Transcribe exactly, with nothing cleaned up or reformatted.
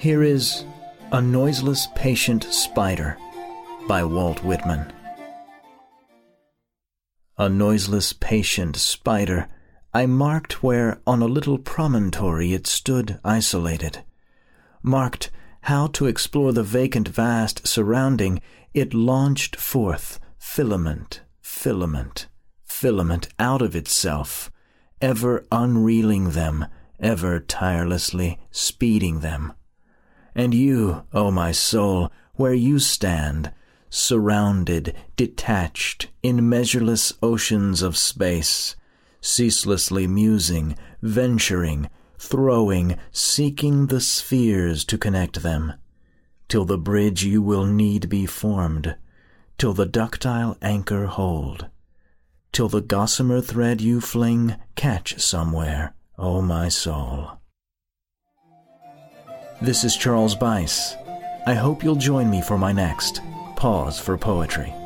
Here is A Noiseless Patient Spider by Walt Whitman. A noiseless patient spider I marked where on a little promontory it stood isolated. Marked how to explore the vacant vast surrounding, it launched forth filament, filament, filament out of itself, ever unreeling them, ever tirelessly speeding them. And you, O my soul, where you stand, surrounded, detached, in measureless oceans of space, ceaselessly musing, venturing, throwing, seeking the spheres to connect them, till the bridge you will need be formed, till the ductile anchor hold, till the gossamer thread you fling catch somewhere, O my soul. This is Charles Bice. I hope you'll join me for my next Pause for Poetry.